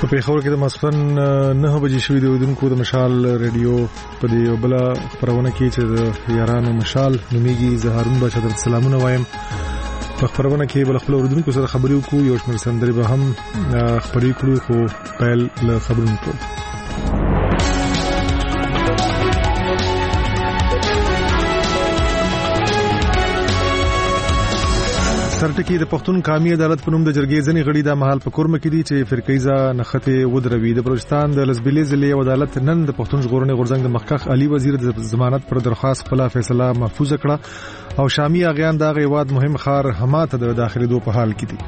په خبرو کې د مسخن 9 بجې شوې د ودونکو د مشال ریډیو په دې بل خبرونه کې چې د یارانو مشال نوميږي زهارون بچا در سلامونه وایم په خبرونه کې بل خپل ودونکو سره خبرې وکړو یو شمېر سندري به هم خبرې کړو خو پیل له خبرونو سرټکی د پښتون قومي عدالت په نوم د جرګې ځنی غړي د محل په کورم کې دي چې فرقېزه نخته ودروي د بلوچستان د لسبیلې ضلع عدالت نن د پښتون ژغورنې غورځنګ د مخکخ علي وزیر د ضمانت پر درخواست خپل فیصله محفوظ کړه او شامي اغیان د غیواد مهم خار حماته د داخلي دو په حال کې دي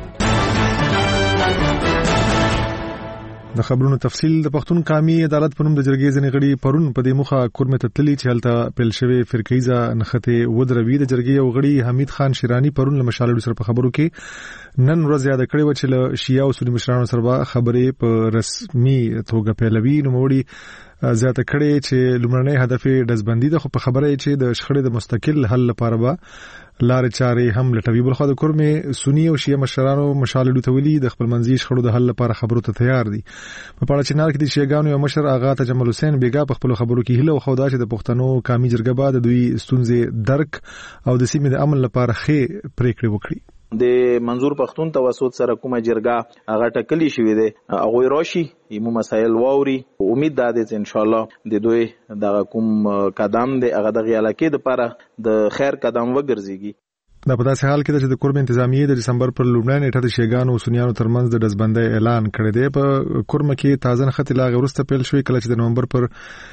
د خبرونو تفصیل د پښتون قومي عدالت په نوم د جرګې ځنی غړي پرون په دې مخه کورمه تتلی چې هلته پیل شوی فرقېزه نخته ودروي د جرګې یو غړي حمید خان شیرانی پرون له مشالو سره په خبرو کې نن ورځ یاد کړی و چې له شیعه او سنی مشرانو سره خبرې په رسمي توګه پیلوي نو موړي زیاته کړي چې لومړنۍ هدف دزبندي د خو په خبره چې د شخړې د مستقل حل لپاره به لارې چارې هم لټوي بل خو د کورمه سنی او شیعه مشرانو مشالو تولی د خپل منځي شخړو د حل لپاره خبرو ته تیار دي په پاړه چنار کې د شیعاګانو یو مشر آغا تجمل حسین بیګا په خپل خبرو کې هله خو دا چې د پښتنو قومي جرګه بعد دوی ستونزې درک او د سیمې د امن لپاره خې پریکړه وکړي د منظور پښتون توسط سره کومه جرګه هغه ټکلی شوې ده هغه راشي ایمو مسایل واوري امید ده چې ان شاء الله د دوی د کوم قدم د هغه د علاقې لپاره د خیر قدم وګرځيږي دا په داسې حال کې چې د کورم انتظامیه د دسمبر پر لومړۍ نیټه د شیګانو او سنیانو ترمنځ د دزبندۍ اعلان کړی دی په کورم کې تازه خط لا غورسته پیل شوې کله چې د نومبر پر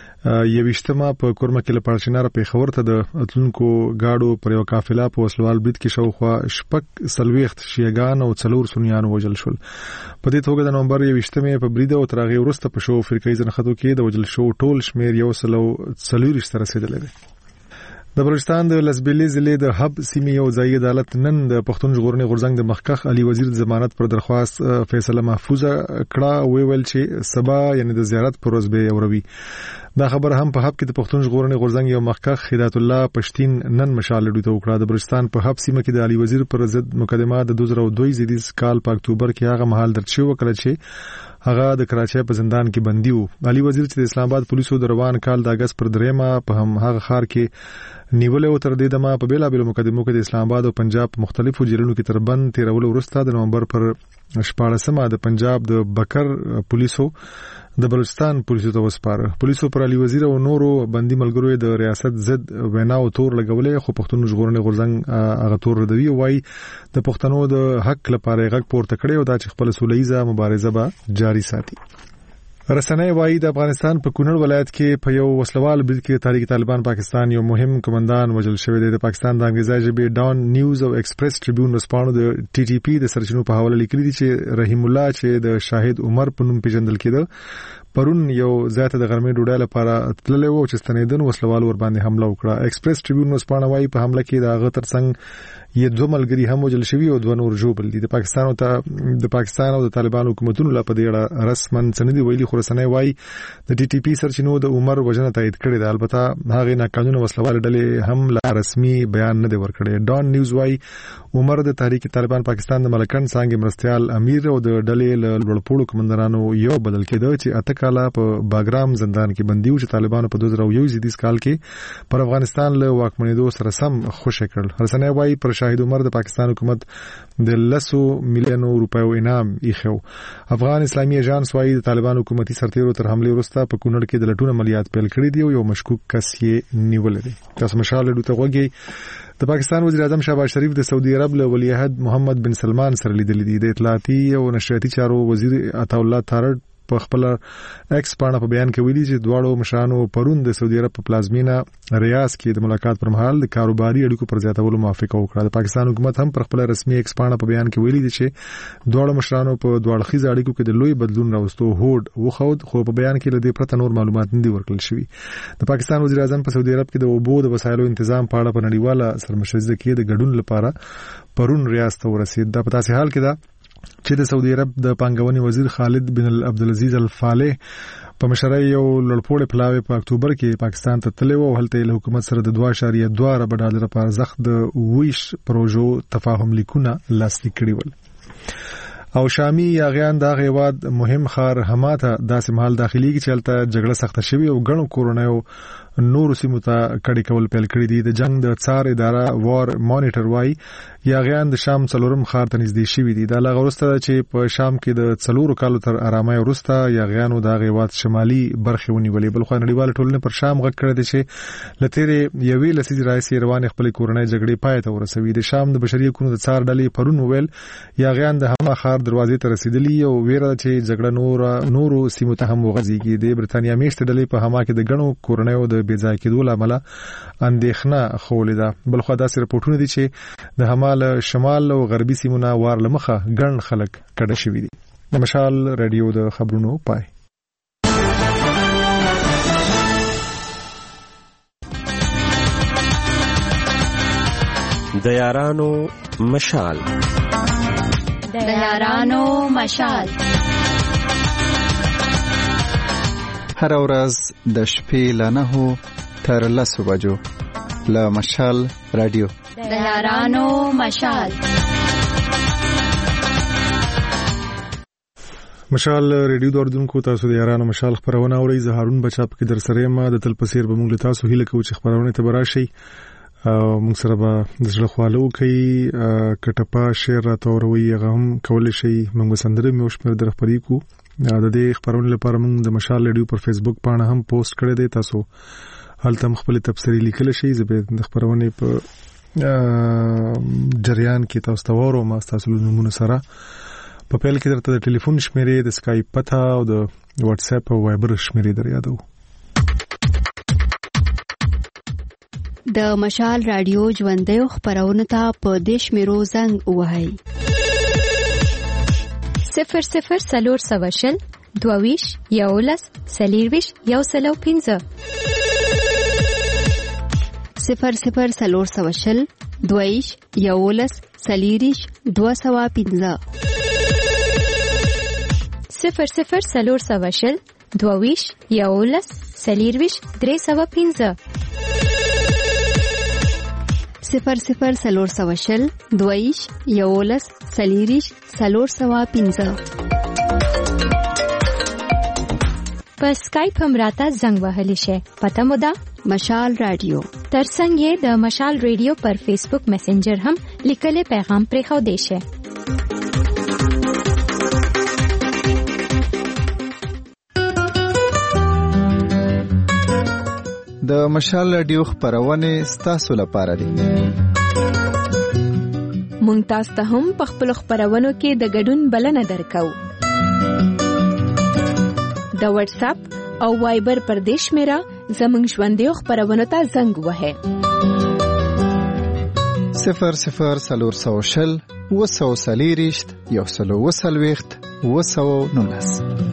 یوشتمه په کورمه کې لپاره چنار په خبر ته د اتلونکو گاډو پر یو قافله په وسلوال برید کې شاوخوا شپک سلويخت شیګان او څلور سنیان وژل شول په دې توګه د نومبر یوشتمه په برید او ترغه ورسته په شو فرقې ځنخدو کې د وژل شو ټول شمیر یو سلو څلور سره رسیدلی دی د بلوچستان د لسبیلې ضلع د حب سیمې یو ځای عدالت نن د پښتون ژغورنې غورځنګ د مخکخ علي وزیر د ضمانت پر درخواست فیصله محفوظ کړه ویل چې سبا یعنی د زیارت پر ورځ به اوروي دا خبر هم په حب کې د پښتون ژغورنې غورځنګ یو مخکخ هدایت الله پښتين نن مشال ډوته وکړه د بلوچستان په حب سیمه کې د علي وزیر پر ضد مقدمه د 2002 زیدیز کال په اکتوبر کې هغه مهال درچ شو کړه چې هغه د کراچۍ په زندان کې بندي وو علي وزیر چې د اسلام آباد پولیسو د روان کال د اگست پر دریمه په هم هغه خار کې نیول او تر دې دمه په بیلا بیل مقدمو کې د اسلام آباد او پنجاب مختلفو جیلونو کې تربند تیرول ورسته د نومبر پر 14مه د پنجاب د بکر پولیسو د بلوچستان پولیسو ته وسپاره پولیسو پر علي وزیر او نورو بندي ملګرو د ریاست ضد وینا او تور لګولې خو پښتون ژغورنې غورځنګ هغه تور ردوي وای د پښتنو د حق لپاره غږ پورته کړي او دا چې خپل سولېزه مبارزه به جاری ساتي رسنۍ وایي د افغانستان په کونړ ولایت کې په یو وسلوال برید کې تحریک طالبان پاکستان یو مهم کمانډان وژل شوی دی د پاکستان د انګریزي ژبې ډان نیوز او ایکسپریس ټریبیون رسپانو د ټي ټي پی د سرچینو په حواله لیکلي دي چې رحیم الله چې د شاهد عمر په نوم پیژندل کېده پرون یو ذات د غرمې ډوډۍ لپاره تللی و چې ستنیدن وسلوال ور باندې حمله وکړه ایکسپریس ټریبیون رسپانو وایي په حمله کې د هغه ترڅنګ یې دوه ملګري هم وژل شوي او دوه نور ژوبل دي د پاکستان او د طالبان حکومتونو لپاره د رسمن سندې ویلي خو رسنۍ وایي د ټي ټي پی سرچینو د عمر وژنه تایید کړې ده البته هغه ناقانونه وسلوال ډلې هم لا رسمي بیان نه دی ورکړی ډان نیوز وایي عمر د تحریک طالبان پاکستان د ملکن څنګه مرستيال امیر او د ډلې لوړپوړو کمانډرانو یو بدل کېده چې اته کاله په باګرام زندان کې بندي و چې طالبانو په 2001 زیدیز کال کې پر افغانستان له واکمنېدو سره سم خوشی کړل رسنۍ وایي پر شاهد عمر د پاکستان حکومت د 100 میلیون روپیو انعام ایښو افغان اسلامي ایجانس وایي د طالبان حکومتي سرتیرو تر حمله وروسته په کونړ کې د لټون عملیات پیل کړي دي او یو مشکوک کس یې نیول دي تاسو مشال ډوته وګورئ د پاکستان وزیر اعظم شهباز شریف د سعودي عرب له ولیعهد محمد بن سلمان سره لیدل دي د اطلاعاتي او نشریاتي چارو وزیر عطا الله تارړ په خپل ایکس باندې په بیان کې ویلي چې دواړو مشرانو پرون د سعودي عرب په پلازمینه ریاض کې د ملاقات پر مهال د کاروباري اړیکو پر زیاتولو موافقه وکړه د پاکستان حکومت هم پر خپل رسمي ایکس باندې په بیان کې ویلي چې دواړو مشرانو په دواړخیز اړیکو کې د لوی بدلون راوستو هوډ وخود خو په بیان کې لدې پرته نور معلومات نه دي ورکړل شوی د پاکستان وزیر اعظم په سعودي عرب کې د اوبو د وسایلو تنظیم په اړه په نړیواله سرمشرزه کې د ګډون لپاره پرون ریاض ته ورسید د په تاسې حال کې دا چې د سعودي عرب د پانګونې وزیر خالد بن عبدالعزيز الفالح په مشرۍ یو لړپوړې پلاوی په اکتوبر کې پاکستان ته تللی و هلته له حکومت سره د 2.2 ارب ډالر په ارزښت د ویش پروژو تفاهم لیکونه لاسلیک کړي ول او شامي یاغیان د غیواد مهم خار حماته داسې محل داخلي کې چلته جګړه سخته شوی او غنو کورونیو نور سیمو ته کډی کول پیل کړی دي. د جنگ د څار اداره وار مانیټر وای یاغیان د شام څلورم خار ته نږدې شوی دي. دا لغه ورسته چې په شام کې د څلورو کالو تر آرامۍ ورسته یاغیانو د غیواد شمالي برخه ونیولې. بل خو نړیوال ټولنه پر شام غږ کړی دی چې لتهره یوې لسیز راځي روان خپل کورنۍ جګړې پای ته ورسوي. د شام د بشري حقوقو د څار ډلې پرون ویل یاغیان د هما خار دروازې ته رسیدلی او ویره چې جګړه نورو سیمو ته هم وغځيږي. د برتانیا میشت ډلې په هما کې د غنو کورنۍ د بېځای کېدو لامل اندېښنه خولې ده. بل خو داسې رپورټونه دي چې د هما له شمال او غربي سیمونو وار لمخه ګڼ خلک کډه شوي دي. د مشال رادیو د خبرونو پای. د یارانو مشال د یارانو مشال هر ورځ د شپې له 9 تر 10 بجو له مشال رادیو د یارانو مشال. مشال ریډیو دوردونکو تاسو د یارانو مشال خبرونه اورئ. زه هارون بچاپ کې در سره ما د تل پسیر به موږ تاسو هیله کوو چې خبرونه ته براشي او موږ سره به د ځل خوالو کوي کټپا شیر راټوروي غهم کول شي. موږ سندره مې وشمیر در خبرې کو د دې خبرونو لپاره موږ د مشال ریډیو پر فیسبوک باندې هم پوسټ کړی دی. تاسو هلته خپل تفسیری لیکل شي. زه د خبرونه په جریان کې تاسو ته ورو ما تاسو له نمونه سره په پیل کې درته د ټلیفون شمیرې د اسکایپ پته او د واتس اپ او وایبر شمیرې در یادو. د مشال رادیو ژوندۍ خبرونه ته په دیش میرو زنګ وهاي 00 سلور سواشل دوویش یولس سلیرویش یوسلو 15 00 سلور سواشل دوویش یولس سلیریش 215 00 سلور سواشل دوویش یولس سلیرویش 315 00 سلور سواشل دوویش یولس سلیریش 315 په اسکایپ هم راته زنګ وهلی شي. پته مو ده مشال رادیو. ترڅنګ یې د مشال رادیو پر فیسبوک میسنجر هم لیکلي پیغام پرې خو دی شي. د مشال رادیو خبرونه ستاسو لپاره دي. مونږ تاسو ته هم په خپل خبرونو کې د ګډون بلنه درکو. د واتس اپ او وایبر پر دیش میرا زمونږ ژوندۍ خبرونو ته زنګ وهه 00 سلور سوشل وسو سلیریشت یوسلو وسلويخت وسو نونس.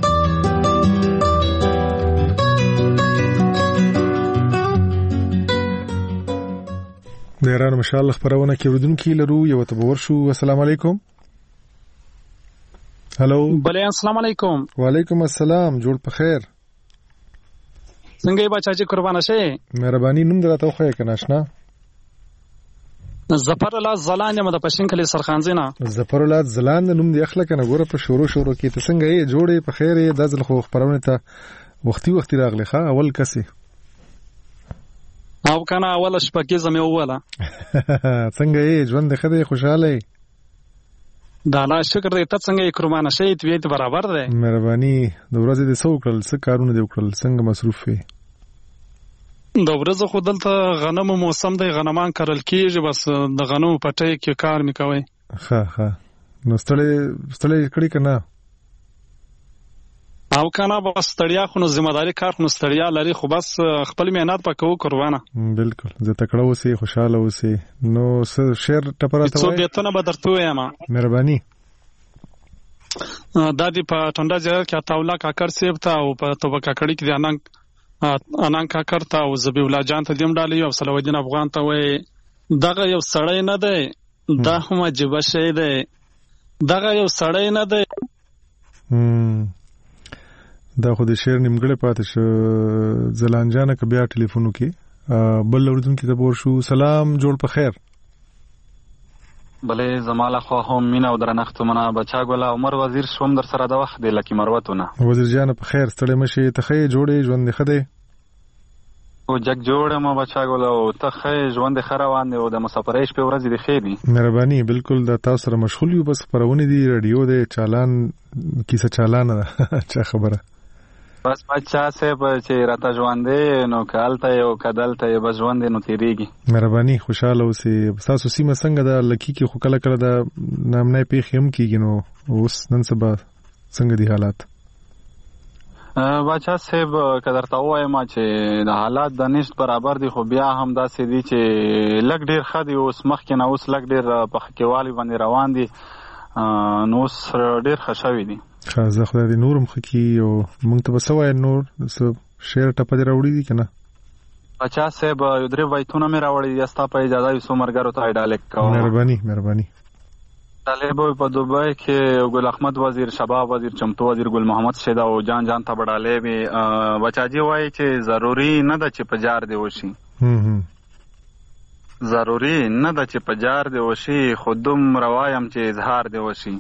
د ایران مشال خبرونه کې ورودونکو لرو یو ته ورشو. السلام علیکم. هالو بله السلام علیکم. وعلیکم السلام. جوړ په خیر. څنګه یې بچا چې قربان شې؟ مهرباني نوم درته خو یې کنه آشنا. ظفر الله زلان یم د پښین کلی سرخانزینا. ظفر الله زلان نوم دی اخله کنه ګوره په شروع کې ته څنګه یې جوړې په خیر یې د ځل خو خبرونه ته وختي راغلی ښا اول کسي او کنه اول شپږ زمې وواله څنګه یې ژوند خدای خوشاله دا الله شکر دې ته څنګه یې قربانه شې ته یې برابر ده. مهرباني د ورځې د څو کړل څه کارونه دې وکړل څنګه مصروف وې؟ د ورځې خو دلته غنمو موسم دی غنمان کرل کیږي بس د غنمو پټۍ کې کار میکوي. ها نو ستړي کړی کنه او کنه بس ستړیا خو نو ذمہداري کار خو نو ستړیا لري خو بس خپل مهنت پکوه قربانه. بالکل زه تکړه اوسې خوشاله اوسې. نو شعر ټپراته وای څو بیتونه به درته وایم. مهرباني. دا دی په ټنډه ځای کې تاولا کاکر سیب ته او په توبه کاکړی کې د انان کاکر ته او زبی الله جان ته دیم ډالې او صلاح الدین افغان ته وای دغه یو سړی نه دی دا هم عجیب شی دی دغه یو سړی نه دی. دا خو د شعر نیمګړی پاتې شو. زلانجانه که بیا ټلیفونو کې بل اردن کې ته ورشو. سلام جوړ په خیر. بلې زماله خو هم مینه او درنښت منه بچا ګله عمر وزیر شوم در سره د وخت دی لکه مروتونه وزیر جان په خیر ستړي مشي ته خې جوړې ژوند خدای او جګ جوړه ما بچا ګله او ته خې ژوند خروان دی او د مسافرۍ په ورځ دی خېری مهرباني بالکل د تاسو سره مشغول یو بس پرونی دی رادیو دی چالان کیسه چالان ده چا خبره بس بچا سه په چې راته ژوند دی نو کالته یو کدلته بس ژوند نو تیریږي مهرباني خوشاله اوسئ تاسو سیمه څنګه د لکی کې خو کله کله د نامنه پیښ هم کیږي نو اوس نن سبا څنګه دي حالات بچا سه کدرته وایم چې د حالات د نشټ برابر دي خو بیا هم داسې دي چې لګ ډیر خدي اوس مخکې نه اوس لګ ډیر په خکېوالي باندې روان دي نو اوس ډیر خشوي دي خازه خدای دې نورم خکی او مونږ ته بسوای نور شعر ټپه دې راوړي دي کنه بچا صاحب یو درې وایتونه مې راوړي دي ستا په اجازه یو سومرګرو ته ډالک کوم مهرباني طالب په دوبای کې ګل احمد وزیر شباب وزیر چمتو وزیر ګل محمد شیدا او جان ته بډاله به بچا جی وای چې ضروری نه ده چې پجار دی وشي ضروری نه ده چې پجار دی وشي خودم روایم چې اظهار دی وشي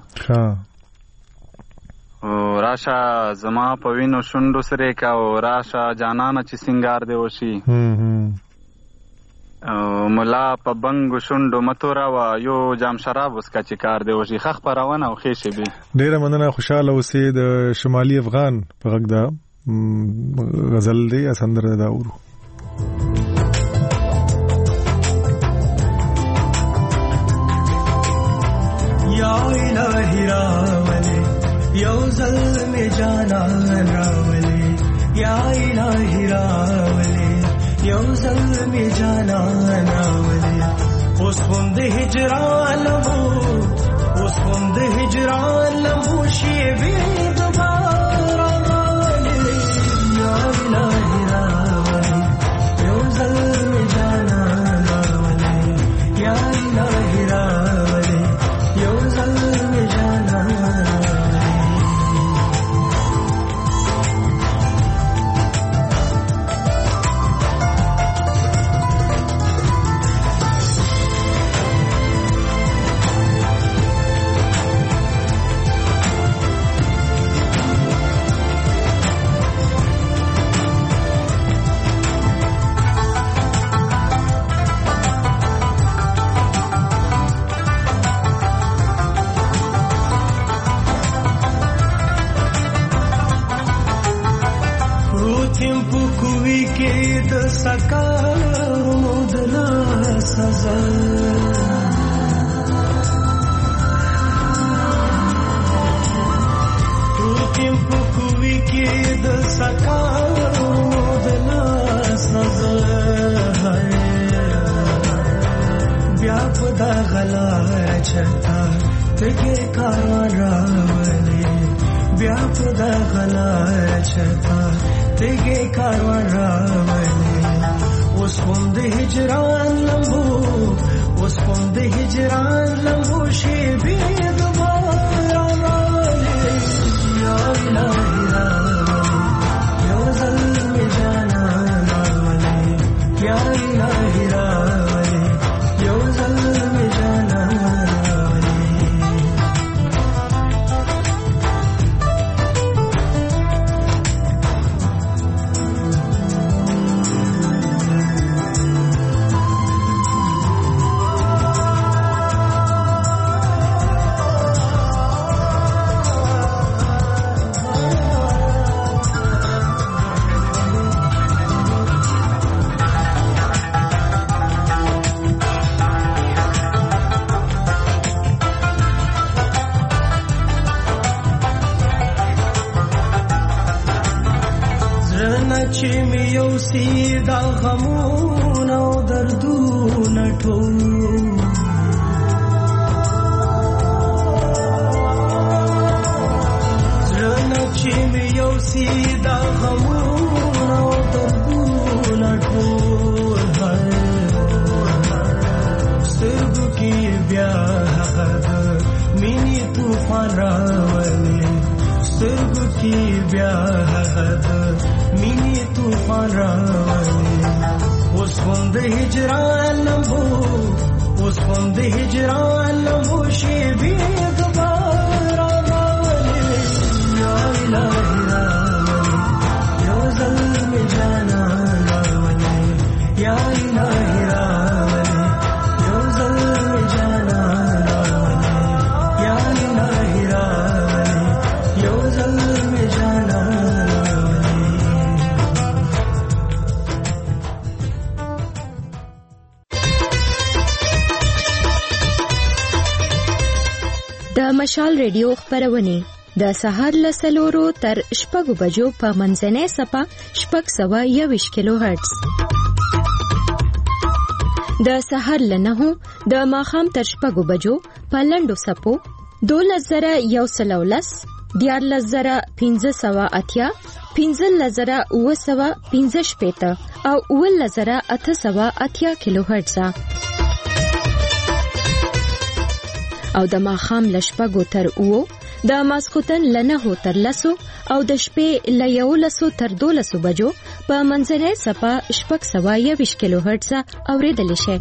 راشه زما په وینو شونډو سره کا او راشه جانانه چې سنگار دی وشي مولا په بنګ شونډو متورا وا یو جام شراب وسکا چې کار دی وشي خخ پرونه او خېشه به ډیره مننه خوشاله اوسئ د شمالي افغان په غږ دا غزل دی اسندر دا ورو یا الہی راولی یو ظلم جانان راولی یا الہی راولی یو ظلم جانان راولی اس خوند ہجران لمو اس خوند ہجران لمو شیبی دوبارہ راولی یا الہی راولی یو ظلم جانان راولی یا الہی راولی یو ظلم جانان خوند هجران موشي بيغبار راولي يا إلهي راولي يا ظلم جانا راولي يا إلهي راولي يا ظلم جانا راولي يا إلهي راولي يا ظلم جانا د مشال ریډیو خبرونه د سهار له 4 تر 6 بجو په منځنۍ صفه 621 کیلو هرتز، د سهار له 9 د ماښام تر 6 بجو په لنډو صفو 12110 14580 15915 او 11880 کیلو هرتز او د ماښام له 6 تر 9 د ماسختن له 9 تر 10 او د شپې له 11 تر 12 بجو په منځنۍ صفه 621 کیلو هرتز اوریدل شي.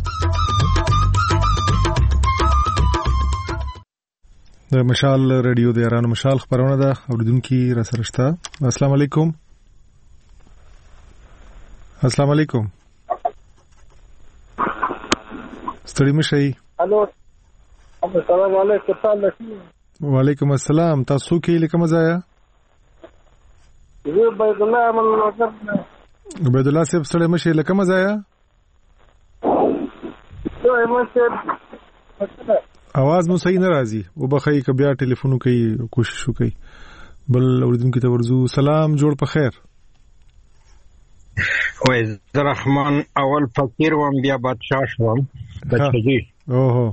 د مشال ریډیو د ایران مشال خبرونه ده اوریدونکو را سره شته. السلام علیکم. السلام علیکم. ستړي مشي. الو السلام علیکم. وعلیکم السلام. تاسو کې لیکم ځایا؟ زه عبد الله من نظر. عبد الله صاحب ستړي مشي لیکم ځایا؟ आवाज مو صحیح نه راځي او بخای ک بیا ټلیفون کوي کوشش وکي بل اوریدونکو ته ورزو. سلام جوړ په خیر. وای زرحمان اول فقیر وم بیا بادشاہ شوم بچی. اوه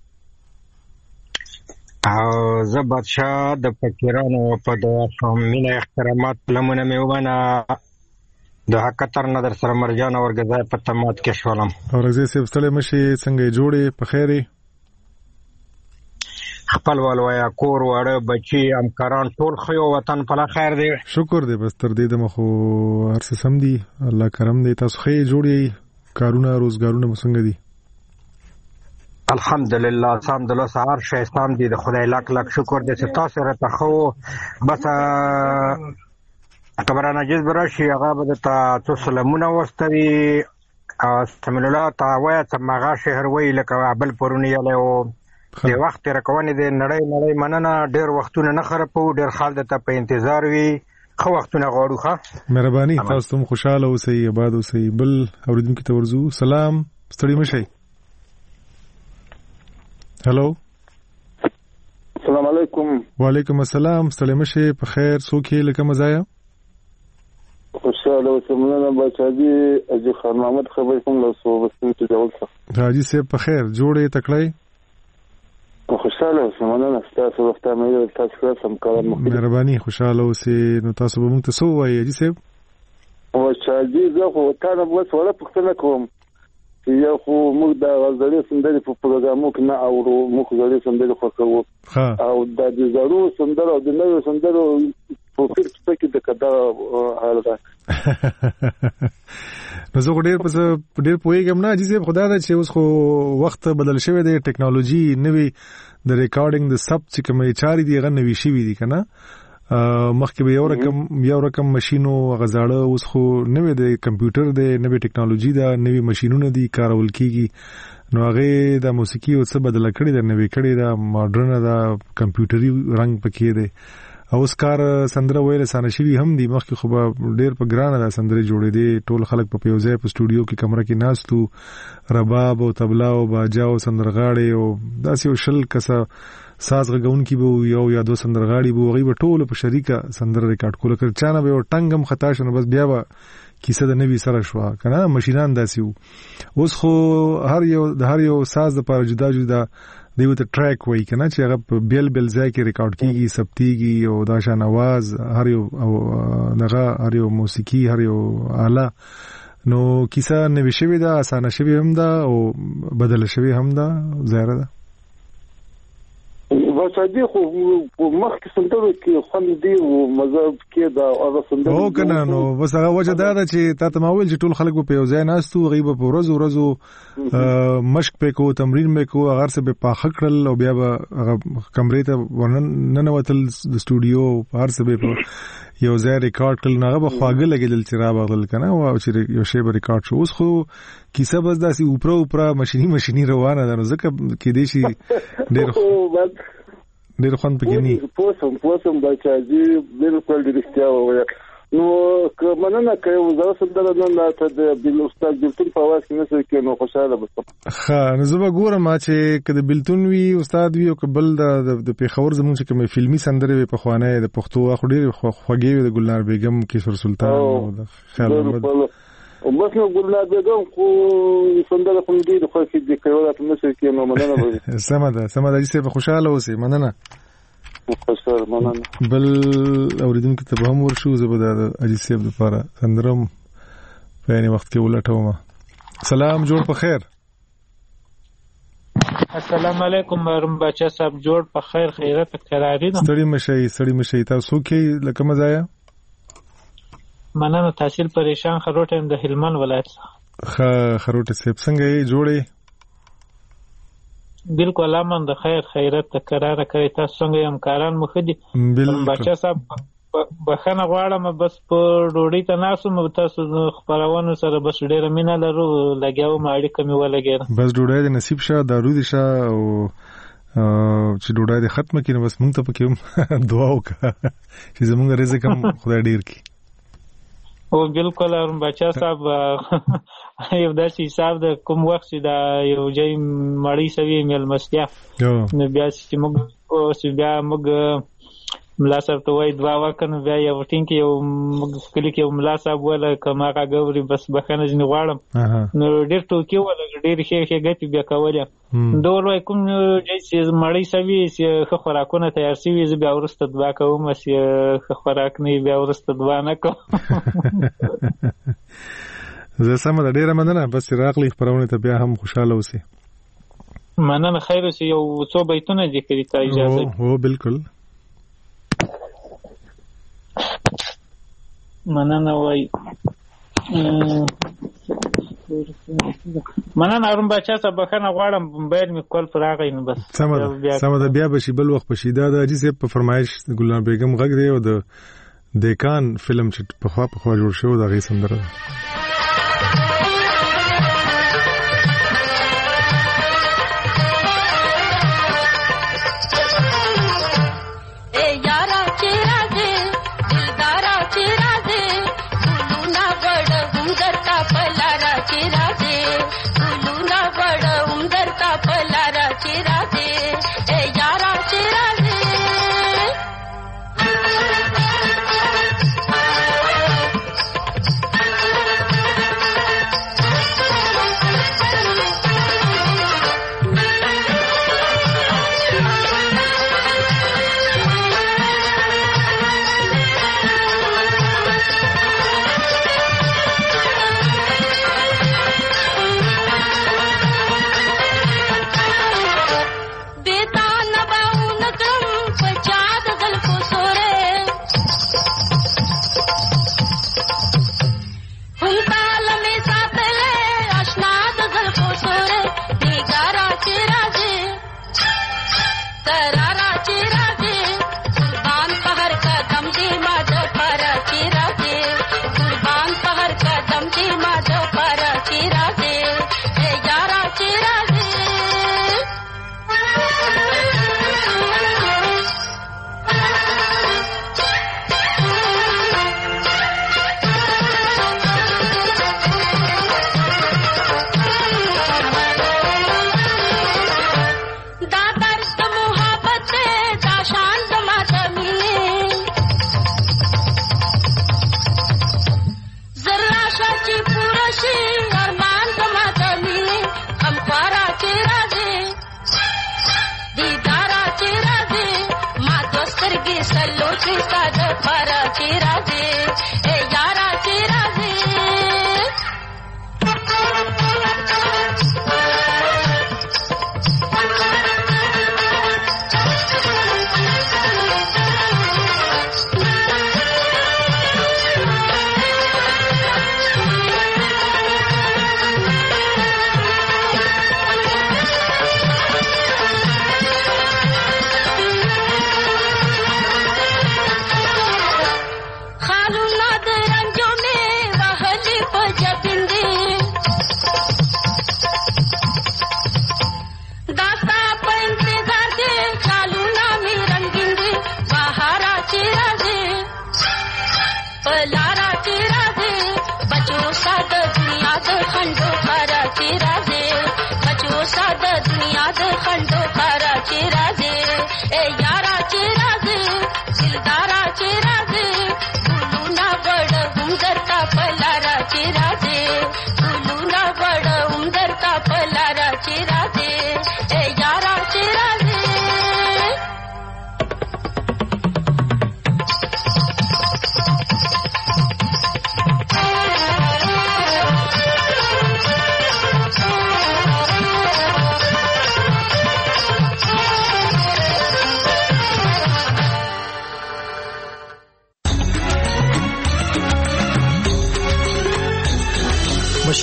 او زه بادشاہ د فقیرانو په دعا شوم. مینه احترامات لمنه مې ومنه د حقتر نظر سره مرجان اورګزای په تمات کې شولم. اورګزای صاحب ستړي مشي څنګه جوړې په خیرې؟ خپل والوایا کور واړه بچي همکاران ټول خو وطن په خیر دی. شکر دی بس تر دې د مخو هرڅه سم دي الله کرم دی. تاسو خې جوړې کارونه روزګارونه مسنګ دي؟ الحمدلله سم د له سهار شایستان دي د خدای لاک لاک شکر دې چې تاسو راته خو بس خبرانه جز براشي هغه به تاسو سلامونه واستوي استعمال الله تعالی تمغه شهر وی لکه بل پرونی له د وخت رکوونه د نړۍ مننه ډېر وختونه نه خرابو ډېر خال د ته په انتظار وي خو وختونه غواړو. ښه مهرباني تاسو هم خوشاله اوسئ آباد اوسئ. بل اوریدونکو ته ورزو. سلام ستړي مشي. هلو السلام علیکم. وعلیکم السلام. ستړي مشي په خیر. څوک یې لکه مزایا؟ خوشاله اوسم نه بچادي اجي خان محمد خبر کوم له صوبستان ته ډول څه. حاجی صاحب په خیر جوړې تکړه؟ خوشاله اوسم نه تاسو وخت مې تاسو سم کار مخکې. مهرباني خوشاله اوسئ. نو تاسو به موږ ته څه وایي حاجی صاحب؟ او چاجي زه خو تا نه بس ولا پښتنه کوم یا خو موږ د غزلې سندرې په پروګرامو کې نه اورو. موږ غزلې سندرې خو کوو او د زړو سندرو او د نوو سندرو په فکر کې د کدا حال ده. نو زه ډېر پوهیږم نه حاجی صاحب خدای دا چې اوس خو وخت بدل شوی دی ټیکنالوژي نوې د ریکارډینګ د سب چې کومې چاري دی غن نوې شوی دي کنه مخکې به یو رقم ماشينو غزاړه اوس خو نوې د کمپیوټر دی نوې ټیکنالوژي دا نوې ماشينونه دي کارول کیږي نو هغه د موسیقي او څه بدل کړي د نوې کړي دا ماډرن دا کمپیوټري رنگ پکې دی. اوس کار سندره ویل سانه شوی هم دی مخکې خو ډېر په ګرانه دا سندره جوړې دي. ټول خلک په پیوځای په سټوډیو کې کمره کې ناستو رباب او طبلا او باجا او سندرغاړي او داسې یو شل کسه ساز غونکي بو یو یا دو سندرغاړي بو غي په ټول په شریکه سندره ریکارډ کول کړ چانه به ټنګم خطا شنه بس بیا به کیسه د نوی سره شو کنه ماشینان داسې وو. اوس خو هر یو ساز د لپاره جدا جدا دیو ته ټریک وای کنه چې هغه بیل ځای کې ریکارډ کیږي ثبتيږي او دا شان आवाज هر یو او دغه هر یو موسیقي هر یو آله نو کیسه نوې شوی دا اسانه شوی هم دا او بدل شوی هم دا ظاهر ده. نوشادي خو مخکې سندرو کې خوند دی او مذهب کې دا هغه سندرو او کنه نو بس هغه وجه دا ده چې تا ته ماول چې ټول خلک په یو ځای ناستو غیب په ورځو مشق پکو تمرین مکو هغه څه به پاخه کړل او بیا به کمرې ته ورننوتل د سټوډیو هر څه به یو ځای ریکارډ کړل هغه به خواږه لګیدل چې را بغل کنه او چې یو شی به ریکارډ شو اوس خو کیسه بس داسې اوپرا ماشيني روانه ده نو ځکه کې دې شي ډېر خوند پکې نه پوسم بچاجي بالکل رښتیا وایي نو مننه کوي وزاره سندره نه ته د بل استاد بلتون په واس کې نشي کې نو خوشاله بسم ها نو زه به ګورم چې کله بلتون وی استاد وی او قبل د پیښور زموږ چې کومه فلمي سندره په خوانه د پښتو خو ډېر خوږی د ګلنار بیگم کیشور سلطان او د خیال احمد او بس نو ګلنار بیگم خو سندره په دې خو کې د کړه ته نشي کې نو مننه به سمه ده چې په خوشاله اوسې مننه خوشاله مننه بل اوریدونکو ته هم ورشو زبر د اجیسیب لپاره سندرم په یعنی وخت کې ولټوم سلام جوړ په خیر السلام علیکم مرحوم بچا صاحب جوړ په خیر خیرت قراری ده ستړي مشي تاسو کې لکه مزایا مننه تحصیل پریشان خروټ د هلمند ولایت خروټ سیب څنګه یې جوړې بالکل امن د خیرت قرار کوي تاسو څنګه همکاران مخدي بچا صاحب بخنه غواړم بس په ډوډۍ ته ناسم تاسو خبرونه سره بس ډیره مینه لرو لګیاو ماړي کمی ولګیر بس ډوډۍ د نصیب شه دارو دي شه او چې ډوډۍ د ختمه کینې بس مونږ ته پکې دعا وکړه چې زموږ رزق هم خدای ډیر کړي او بالکل بچا صاحب یو داسې حساب د کوم وخت چې دا یو ځای مړی سوي ملمستیا نو بیا چې موږ ملا صاحب ته وای دعا وکړو بیا یو ټینګ یو کلی کې ملا صاحب ولا کما غاوري بس بخنه ځنی غواړم نو ډیر ټوکی ولا ډیر ښه غتی بیا کوله ډول وای کوم چې مړی سوي چې خوراکونه تیار شي بیا ورسته دعا کوم چې خوراک نه بیا ورسته دعا نه کوم زه سم د ډیره مننه بس راغلی خبرونه ته بیا هم خوشاله اوسې مننه خیر اوسې یو څو بیتونه ذکر ته اجازه هو بالکل مننه وای مننه اروم بچا صاحب بخنه غواړم باید می کول فراغ نه بس سم ده بیا بشي بل وخت پشیدا د اجي په فرمایش ګلنار بیگم غږ دی او د دیکان فلم چې په خوا جوړ شو د غي سندره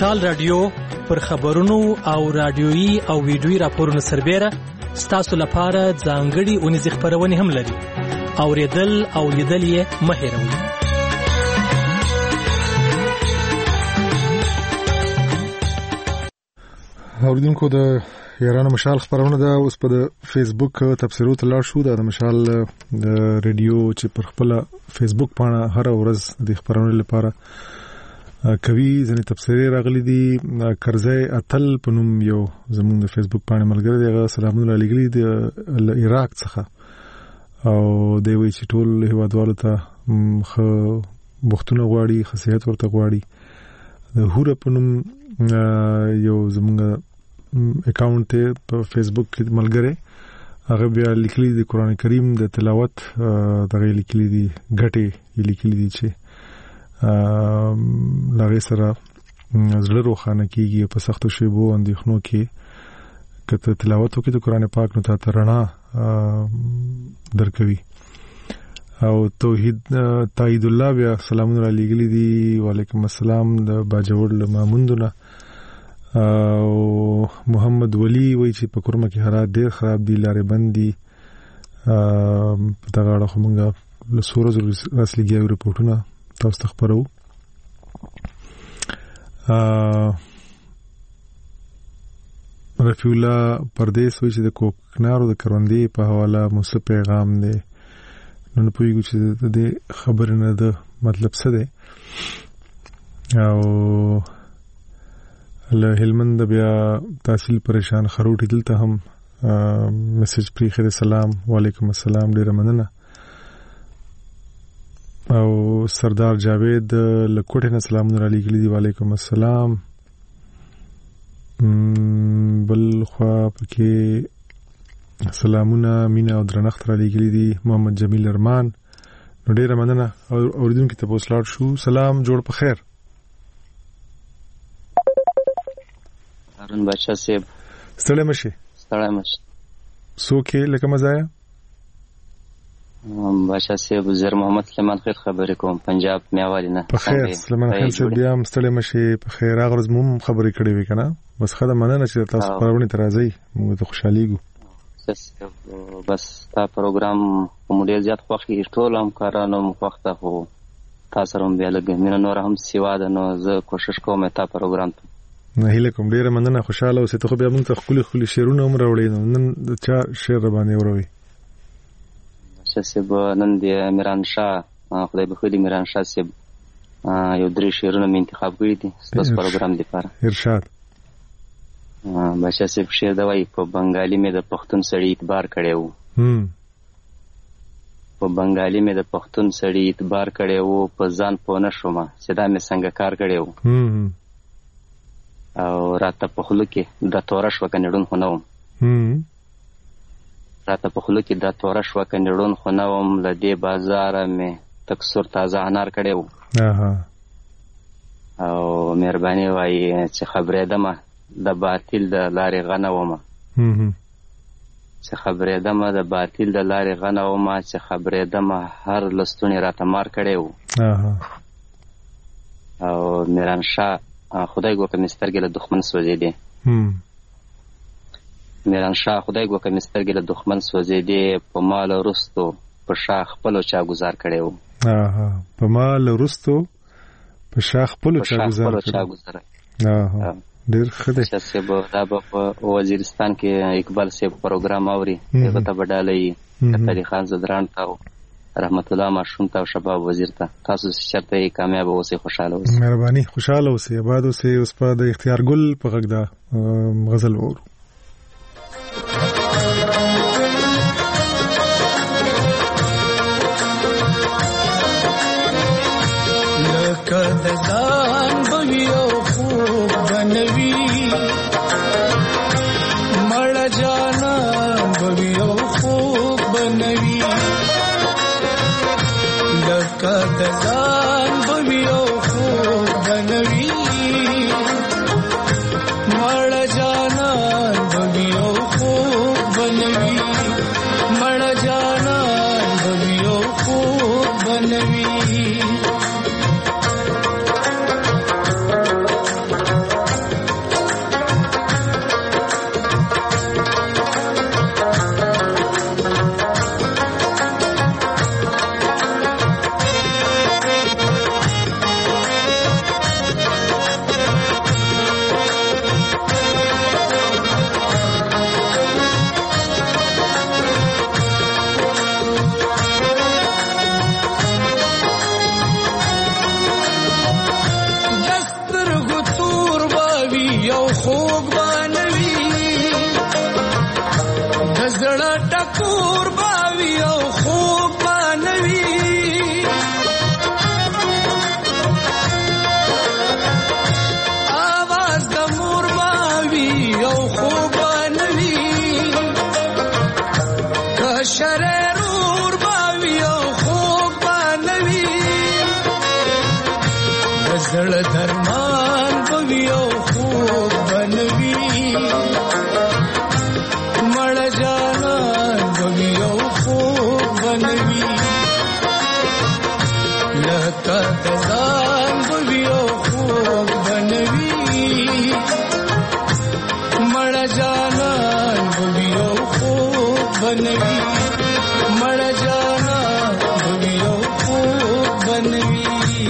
مشال رادیو پر خبرونو او رادیويي او ویډیويي راپورونو سربېره ستاسو لپاره ځانګړي اونیزې خپرونې هم لري. اوریدل او لیدل یې مه هېروئ. اوریدونکو د یارانو مشال خبرونه ده اوس په فیسبوک تبصرو ته لاړ شو. د مشال رادیو چې پر خپل فیسبوک باندې هر ورځ د خبرونو لپاره کوي ځنې تبصرې راغلي دي. کرزی اتل په نوم یو زموږ د فیسبوک باندې ملګری دی، هغه سلامونه لګلي د عراق څخه او دی وایي چې ټول هیوادوالو ته ښه بختونه غواړي، ښه صحت ورته غواړي. د هوره په نوم یو زموږ اکاونټ ته په فیسبوک کې ملګری، هغه بیا لیکلي د قران کریم د تلاوت دغه لیکلي دي غټي لیکلي دي چې لغه سره زړه روخانه کیږي په سختو شیبو اندېښنو کې کته تلاوت وکړي د قران پاک نو ته رڼا درکوي. او توحید تایید الله بیا سلامونه علیګلی دي، وعلیکم السلام د باجوړ ماموندونه. او محمد ولی وایي چې په کورمه کې حالات ډېر خراب دي، لارې بند دي. په دغه اړه خو موږ له څو ورځو راسلیږي رپورټونه تاسو ته خبرو. رفیع الله پردیس وایي چې د کوکنارو د کروندې په حواله موثق پیغام دی. نو نه پوهیږو چې د خبرې نه د مطلب څه دی. او له هلمند بیا تحصیل پریشان خروټي دلته هم میسج پریخه سلام وعلیکم السلام ډیره مننه. او سردار جاوید لکوټه نه سلامونه علیکم دی وعلیکم السلام. بل خو پکې سلامونه مینا او درنښت را لګلی دي محمد جمیل ارمان. نو ډیره مننه. اوریدونکو ته پوسلاړ شو. سلام جوړ په خیر. هارون بادشاہ صاحب ستړی مشي. څوک لکه مزایا بادشاہ صاحب زیر محمد سلیمان خیر خبرې کوم پنجاب میوالي نه. په خیر سلیمان خیر صاحب بیا هم ستړی مشي. په خیر اغرز مو خبرې کړې وې کنه. بس خدای مننه چې تاسو پرونی ترازی موږ ته خوشاليږو. بس تا پروګرام کوم ډیر زیات خوښي ټول هم کارانو مخته خو تاسو هم بیا لګ مینه نور هم سیوا ده. نو زه کوشش کوم تا پروګرام نه هیله کوم ډیره مننه. خوشاله اوسې. ته خو بیا موږ ته خولي شعرونه هم راوړې. نن چا شعر باندې وروي صاحب؟ نن د میران شاه خدای به خدای میران شاه صاحب یو درې شعرونه مې انتخاب کړی دي تاسو پروګرام لپاره. ارشاد. بادشاہ صاحب شعر دا وایي په بنګالي مې د پښتون سړی اعتبار کړی وو. په بنګالي مې د پښتون سړی اعتبار کړی وو، په ځان پوه نه شوم چې دا مې څنګه کار کړی وو. او راته په خولو کې د توره شوه که نړون خو نه وم. راته په خولو کې د توره شوه که نړون خو نه وم. له دې بازاره مې تک سور تازه انار کړی وو. او مهرباني وایي چې خبرېدمه د باطل د لارې غنه ومه. چې خبرېدمه د باطل د لارې غنه ومه. چې خبرېدمه هر لستونې راته مار کړی وو. او میران شاه خدای ګوکه مې سترګې له دښمن سوځېدې. میران شاه خدای ګوکه مې سترګې له دښمن سوځېدې. په مال وروستو په شاه خپلو چا گزار کړی وو. په مال وروستو په شاه خپلو چا گزار کړی. ډیر ښه دی. دا به په وزیرستان کې اقبال صاحب پروګرام اوري. هغه ته بدالې کتری خان زدران ته رحمت الله ماشوم ته او شباب وزیر ته تاسو شرط یې کامیاب اوسئ، خوشاله اوسئ. مهرباني. خوشاله اوسئ، آباد اوسئ. اوس په د اختیار ګل په غږ دا غزل وورو. لکه د ځان بوي او خوب بنوي مړ جانا بوي او خوب بنوي. لکه د ځان بوي او خوب بنوي مړ جانا بوي او خوب بنوي. مړ جانا بوي او خوب بنوي. بنوي دزړه ټکور باوي او خوب بنوي आवाज د مور باوي او خوب بنوي کشرور باوي او خوب بنوي دزړه درمان باوي او خوب بنوي مړ جانان باوي او خوب بنوي لکه ځان باوي او خوب بنوي مړ جانان باوي او خوب بنوي مړ جانان باوي او خوب بنوي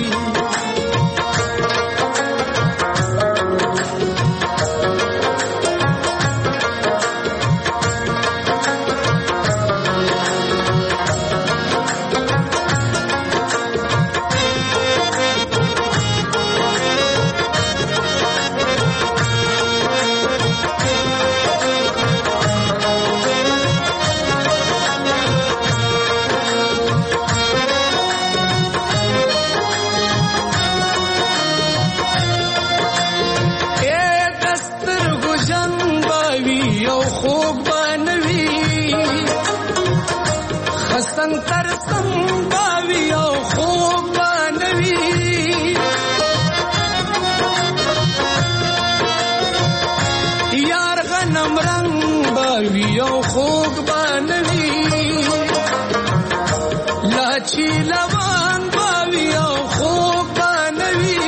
تر سنباوي او خوب بنوي یار غنم رنگ باوي او خوب بنوي لاچی لوان باوي او خوب بنوي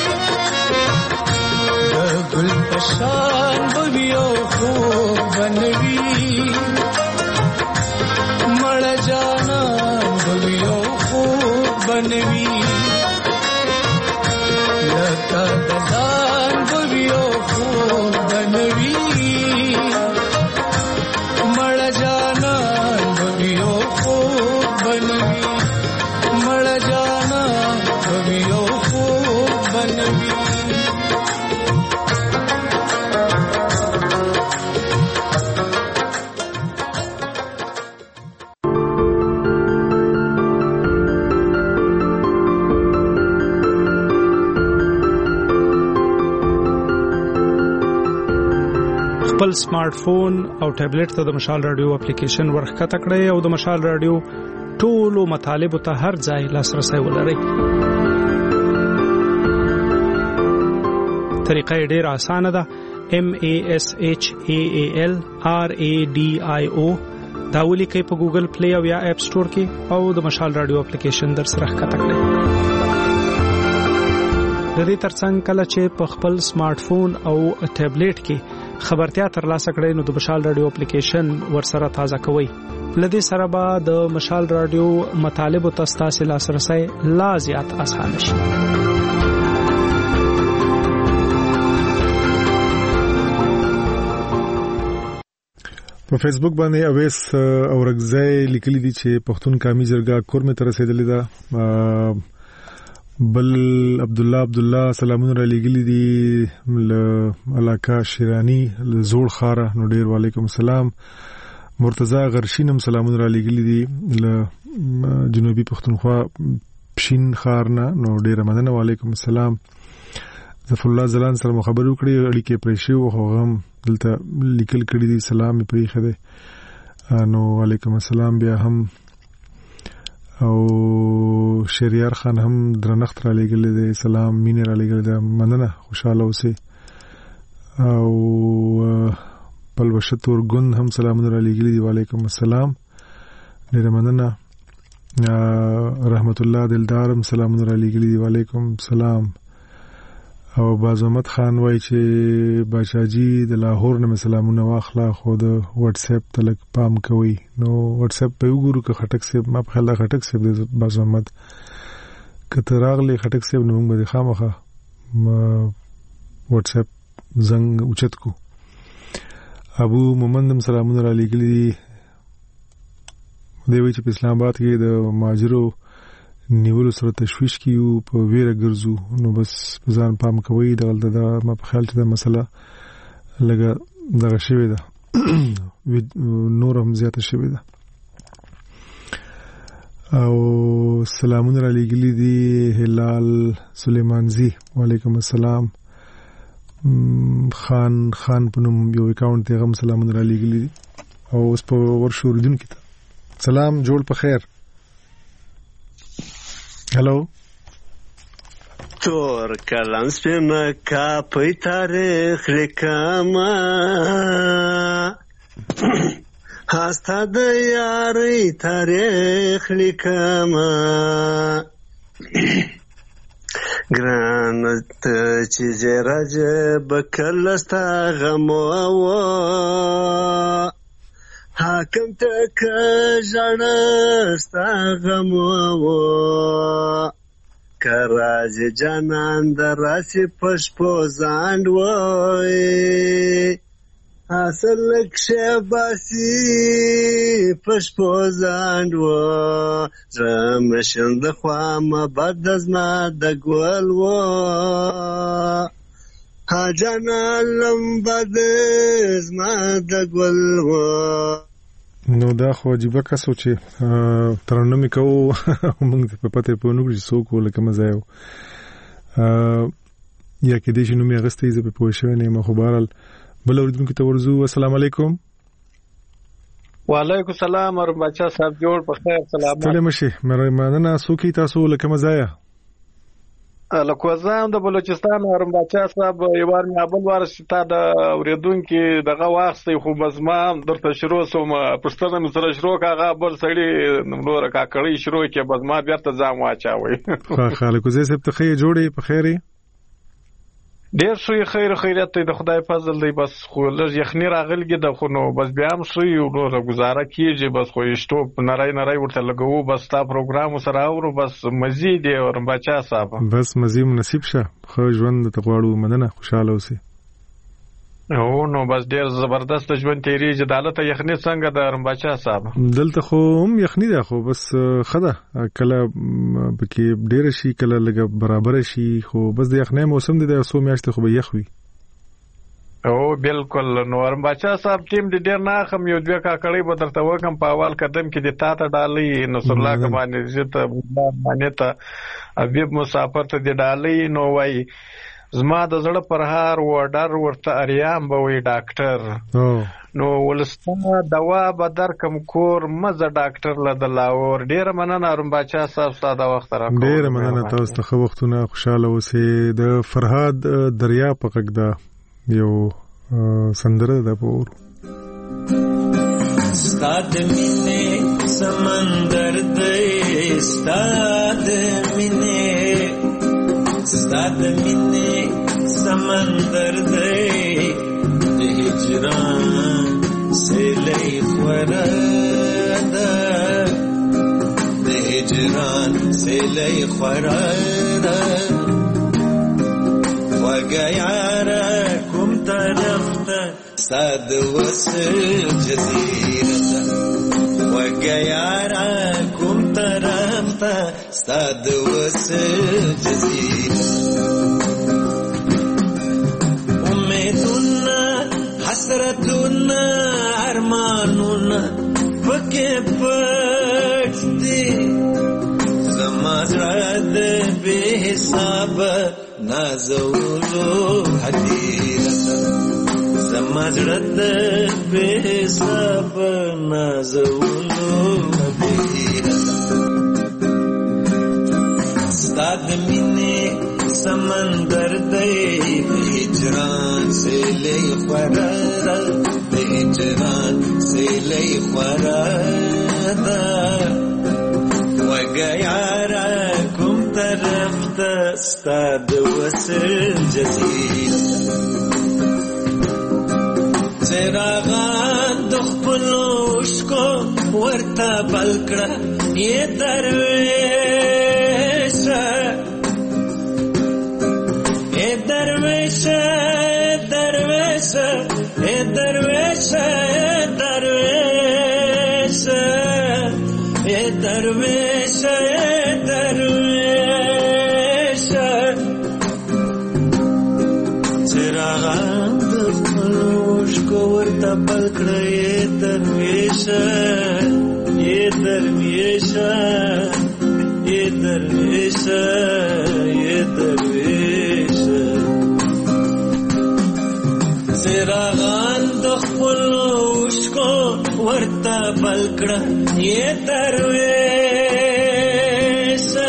گل پشان باوي او خوب بنوي مړ جانان باوي او خوب بنوي لکه ځان باوي او خوب بنوي مړ جانان باوي او خوب بنوي مړ جانان باوي او خوب بنوي خپل سمارټ فون او ټابلیټ ته د مشال رادیو اپلیکیشن ورخکته کړئ او د مشال رادیو ټولو مطالبه ته هر ځای لاسرسي ولرئ. طریقه ډېره اسانه ده. MASHAALRADIO دا ولیکئ په ګوګل پلی او یا اپ سٹور کې او د مشال رادیو اپلیکیشن در سره ښکته کړئ. د دې ترڅنګ کله چې په خپل سمارټ فون او ټابلیټ کې خبرتیا ترلاسه کړئ نو د مشال رادیو اپلیکیشن ورسره تازه کوئ. لدې سره به د مشال رادیو مطالب او تاسو لاسرسي لا زیات اسانه شي. په فیسبوک باندې اویس اورګزای لیکلي دي چې پښتون قومي جرګه کور می تر رسیدلې ده. بل عبد الله سلامونه را لګلې دي ل علاقه شیرانی ل زوړ خاره نو ډیر وعلیکم السلام. مرتضی غرشینم سلامونه را لګلې دي ل جنوبي پښتونخوا پښین خارنه نو ډیر مننه وعلیکم السلام. ظفر الله زلان سره خبرو کړی اړیکې پرې شو خو هم دلته لیکل کړی دي سلام پرې خده نو وعلیکم السلام بیا هم او شریار خان هم درنښت را لګل دي سلام مینه را لګل دي مننه خوشاله اوسئ. او پلوشت ورګون هم سلامونه را لګل دي وعلیکم السلام ډیر مننه. رحمت الله دلدارم سلامونه را لګل دي وعلیکم السلام. او باز احمد خان وای چې بچاجي د لاهور نه سلامونه واخلا خو د واتس اپ تلک پام کوي نو واتس اپ په وګورو که خټک سیب ما په خیال خټک سیب د باز احمد کته راغلی خټک سیب نو موږ به خامخه واتس اپ زنګ اوچت کو. ابو محمد سلامونه را لګلی دی وی چې په اسلام آباد کې د ماجرو نیولو سره تشویش کیو په ویره ګرځو نو بس ځان پام کوي دغه ما په خیال چې دا مسله لګه دغه شوی ده نور هم زیاته شوی ده. او سلامونه را لګلی دي هلال سلیمانزی وعلیکم السلام. خان په نوم یو اکاونټ ته هم سلامونه را لګلی دي او اوس په ورشو ردونکو ته سلام جوړ په خیر. هلو تور کلم سپینه کاپی تاریخ لیکما هستا د یاری تاریخ لیکما ګران ته چې زراجه بکلستا غمو حاکم ته کژړستا غمو کراز جانان دراسی پشپو زاند وای اصل لکشه باسی پشپو زاند وای زمشن دخوام بد ازما دگول وای ها جانان لم بد ازما دگول وای. نو دا خو عجیبه کسو چې ترنمې کوو موږ په پته په نوګ څوک لکه مزه یو یا کې دې شنو مې اغستې زه په پوه شوې نه خو بهرحال بل اوریدونکو ته ورزو. السلام علیکم. وعلیکم السلام اور بچا صاحب جوړ په خیر سلام. ستړي مشي مې مننه سوکي تاسو لکه مزه یا لکوزام د بلوچستان اور بچا صاحب یو بار مې ابل وار شتا د اوریدونکو دغه واخستې خو بزما درته شروع سوم پښتنه مې سره شروع کاغه بل سړی نور کاکړی شروع کې بزما بیرته ځام واچاوي. خلکو زه سب ته خیر جوړي په خیري ډیر شوی خیر خیرت د خدای فضل دی بس خو لږ یخنی راغلګي د خو نو بس بیا هم شوی نو گزاره کیږي بس خو شتو نړۍ ورته لګو بس تا پروګرام سره اورو بس مزید دی اور بچا صاحب بس مزید نصیب شه خو ژوند ته غواړو مننه خوشاله اوسئ. او نو بس ډیر زبردست ژوند تیریږي دالته یخنی څنګه د بچا صاحب دلته خو هم یخنی ده خو بس خده کله بکی ډیر شي کله لګ برابر شي خو بس د یخنی موسم دی د سو میاشتې خو به یخ وي. او بالکل نو بچا صاحب ټیم دې ډیر نه خم یو دوه کاکړی به درته وکم په اول قدم کې د تا ته ډالۍ نصر الله کمانه عزت باندې ته حبیب مسافر ته دې ډالۍ نو وای زما د زړه پر هار وډر ورته اریام به وي ډاکټر نو ولسته دوا به درکم کور مزه ډاکټر لدلا اور ډیر مننه ارم بچا صاحب ساده وخت راکو ډیر مننه تاسو ته وختونه خوشاله اوسئ. د فرهاد دریا په غږ دا یو سندره ده پور ستاد مینه سمندر دی ستاد مینه ستاد مینه سمندر دی د هجران سلی خورده د هجران سلی خورده وگا یارا کم طرف تا ستاد وصل جزیرتا وگا یارا کم طرف تا ستاد وصل جزیرتا امیدونا حسرتونا ارمانونا پکے پچ دی زمازرد بے حساب نازولو حدیرتا زمازرد بے حساب نازولو حدیرتا ستاد مینے سمندر دی ہجران سے لے خورا ہجران سے لے خورا وگیارا کم طرف تا ستاد وصل جزیرتا چراغان دخپلوش کو ورطا بلکڑا یہ درویشا یہ درویشا درویشا یہ درویشا درویشا یہ درویشا درویشا چراغان دخپلوش ورته بل کړه یې درویشه یې درویشه یې درویشه یې درویشه سراغان د خپل اوښکو ورته بل کړه یې درویشه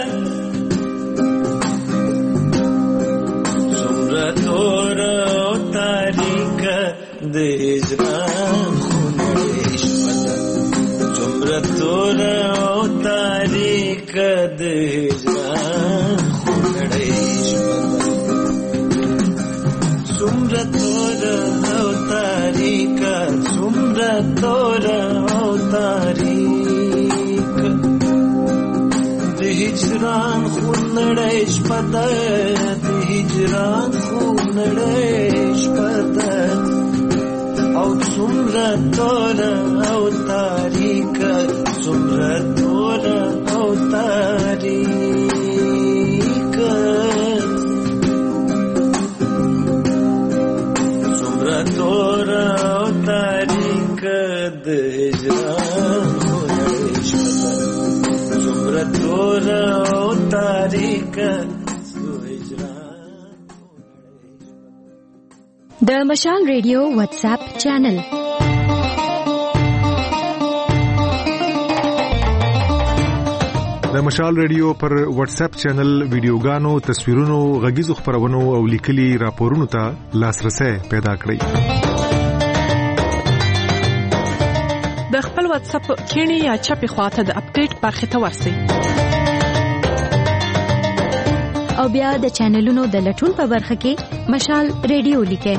څومره تور او تاریکه د هجران خونړۍ شپه ده څومره تور او تاریکه د هجران خونړۍ شپه ده څومره تور او تاریکه څومره تور او تاریکه د هجران خونړۍ شپه ده د هجران خونړۍ شپه ده او څومره تور او تاریکه څومره تور او تاریکه څومره تور او تاریکه د هجران خونړۍ شپه ده څومره تور او تاریکه د مشال ریډیو واتس اپ چینل د مشال ریډیو پر واتس اپ چینل ویډیوګانو تصویرونو غږیزو خبرونو او لیکلي راپورونو ته لاسرسي پیدا کړئ د خپل واتس اپ کینی یا چپی خواته د اپډیټ برخه ته ورسئ او بیا د چینلونو د لټون په برخه کې مشال ریډیو لیکئ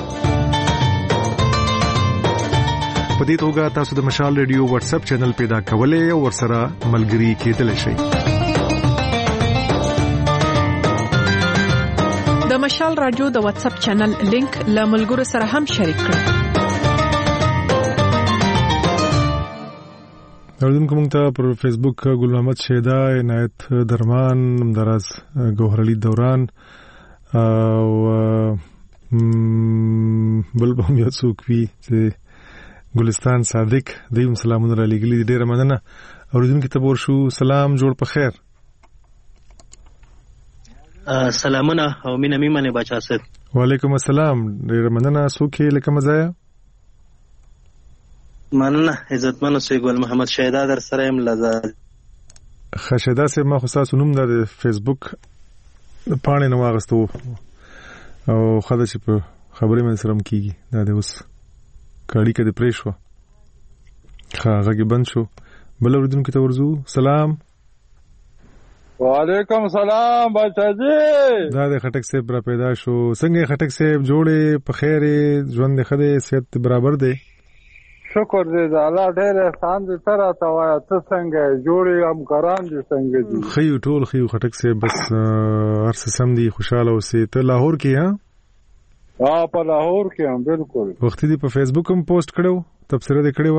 په دې توګه تاسو د مشال ریډیو واتس اپ چینل پیدا کولای او ورسره ملګري کېدلی شئ د مشال رادیو د واتس اپ چینل لینک له ملګرو سره هم شریک کړئ اوردونکو موږ ته پر فیسبوک ګل محمد شیدا عنایت درمان دراز ګوهر علي دوران او بل به یو څوک وي چې ګلستان صادق دیم سلامونه را لګلي ډیره مننه اوردونکو ته ورشو سلام جوړ په خیر سلامونه او مینه میمنه بچا صاحب وعلیکم السلام ډیره مننه څوک لکه مزایا مننه عزتمن سي ګل محمد شیدا در سره ام لزاد خشدا سي ما خو تاسو نوم د فیسبوک پاڼې نو واغستو او خدای چې په خبرې مې سره کیږي دا د اوس کاړي کې د پریشو هغه بند شو بل اوردونکو ته ورزو سلام وعلیکم السلام بچاجي دا د خټک صاحب را پیدا شو څنګه خټک صاحب جوړې په خیر ژوند خده صحت برابر دی شکر دې د الله ډېر احسان دې تر تا وای ته څنګه جوړې همکاران دې څنګه دي خيو ټول خيو خټک صاحب بس ارس سم دي خوشاله اوسې ته لاهور کې ها په لاهور کې هم بالکل وخت دې په فیسبوک هم پوسټ کړو تبصره دې کړې و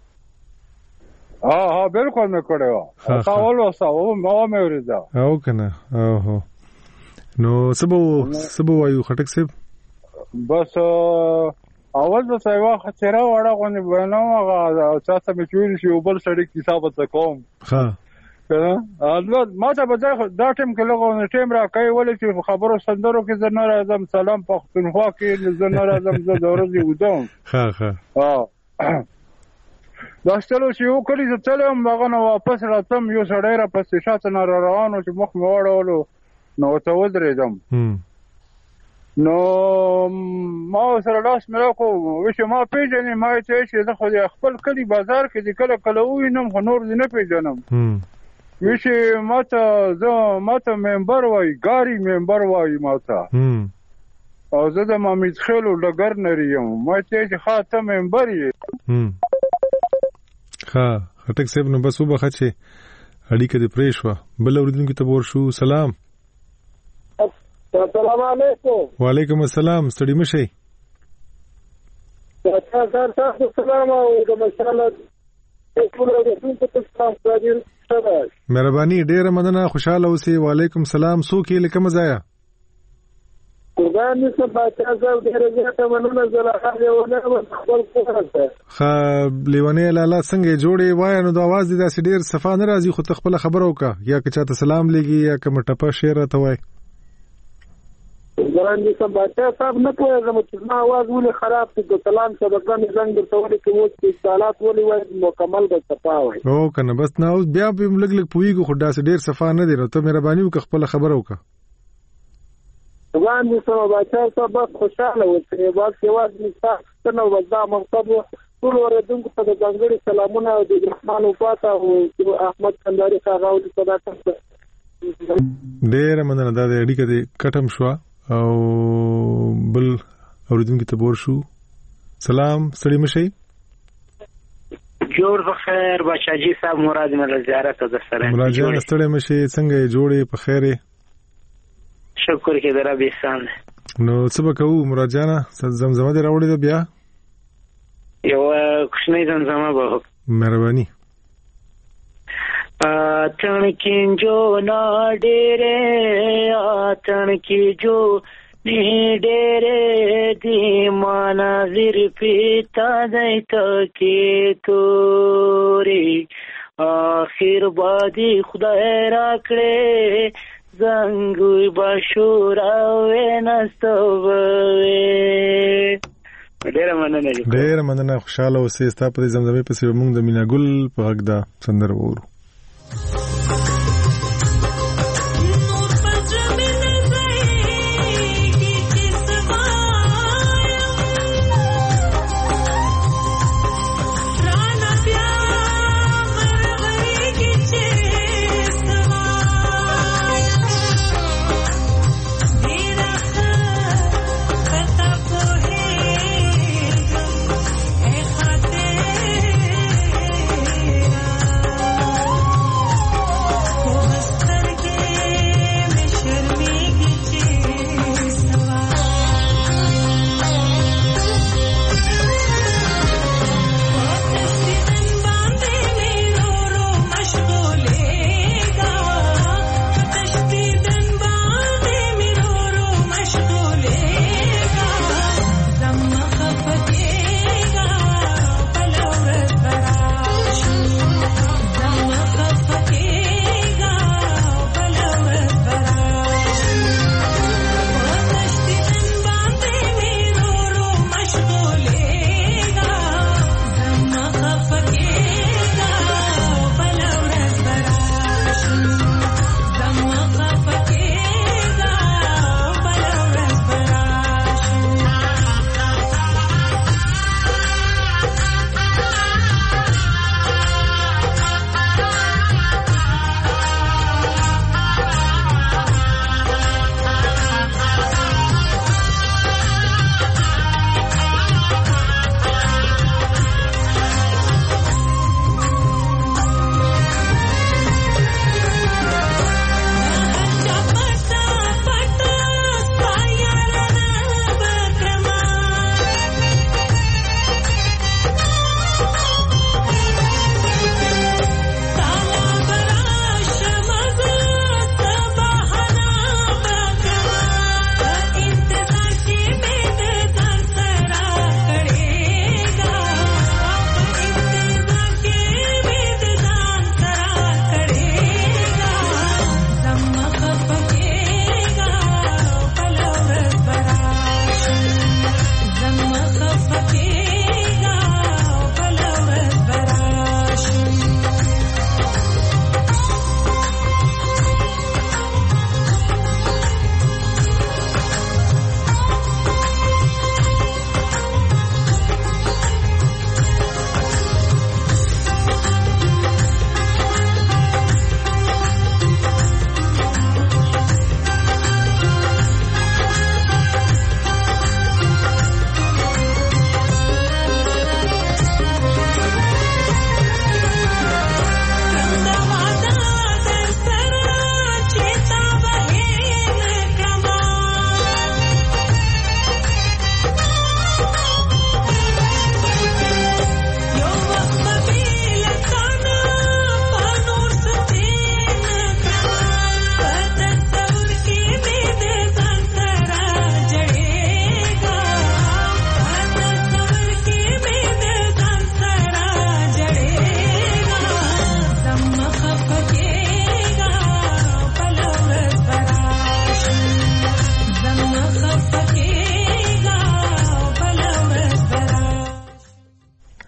ها بالکل مې کړې و تاسو ولوسو ما مې ورېدا او کنه اوه نو سبو وایو خټک صاحب بس اول د سیوا خچره وړه غونې بنو هغه تاسو مې چوری شو بل سړی حساب وکوم ها ما ته به دا ټیم کې لغونه ټیم را کوي ولې چې خبرو سندرو کې زه نه راځم سلام پښتونخوا کې زه نه راځم زه د ورځې ودم ها دا ستلو چې یو کلی زه تلم هغه نو واپس راتم یو سړی را پسې شاته نه روانو چې مخ مې وړولو نو ته ودرېدم نو ما سره لاس مې راکو چې ما پیژنې ما چې زه خو خپل کلی بازار کې د کله کله وینم خو نور دې نه پیژنم ویشي ماته ممبر وای ګاری ممبر وای ماته او زه د مامید خیلو لګر نریم ما چې خاطه ممبر یې ها خټک صاحب نو بس وبخښه چې اړیکه دې پرې شو بل اوریدونکو ته ورشو سلام السلام علیکم وعلیکم السلام ستړي مشي تاسو سلام او د مشاله مهرباني ډیره مننه خوشاله اوسئ وعلیکم السلام څوک یې لکه مزایا قربان دې باچا صاحب ډېره زیاته مننه زه له هغې ونه خپل کور ته ښه لیونی لالا څنګه جوړې وایه نو د اواز دې داسې ډېر صفا نه راځي خو ته خپله خبره وکړه یا که چاته سلام لېږي یا که مټپه شعر راته وایي قربان دې باچا صاحب نه پوهېږم چې زما اواز ولې خراب دی د کلام سبقه مې زنګ درته ولیکم اوس چې استعالات ولې وایي مکمل به صفا وایي او که نه بس نه اوس بیا به لږ لږ پوهېږو خو داسې ډېر صفا نه دی نو ته مهرباني وکړه خپله خبره وکړه قربان دې باچا صاحب بس خوشحاله اوسئ بس یوازې ستاسو نه بس دا مقصد و ټولو اورېدونکو ته د ځانګړي سلامونه او د رحمان وفات او احمد کندهاري ښاغلي او د صداقت ډېره مننه دا د اړیکه دې کټم شوه او بل اورېدونکي ته بور شو سلام ستړي مه شئ جوړ بخیر بچاجي صاحب مراد مې له زیارت در سره مراد جان ستړي مه شئ څنګه یې جوړې په خیر یې شکر کې در به احسان نو څه به کوو مراد جانه زمزمه دې راوړې ده بیا یو کوچنۍ زمزمه به مهرباني آتن کی جو نا ڈیرے آتن کی جو نہیں ڈیرے دی مناظر پیتا دیتا کی توری آخر بادی خدای راکڑے زنگوی باشوراوی نستوبوی ډېره مننه خوشحاله اوسئ ستا په دې زمزمې پسې به موږ د مینا ګل په غږ دا سندره واورو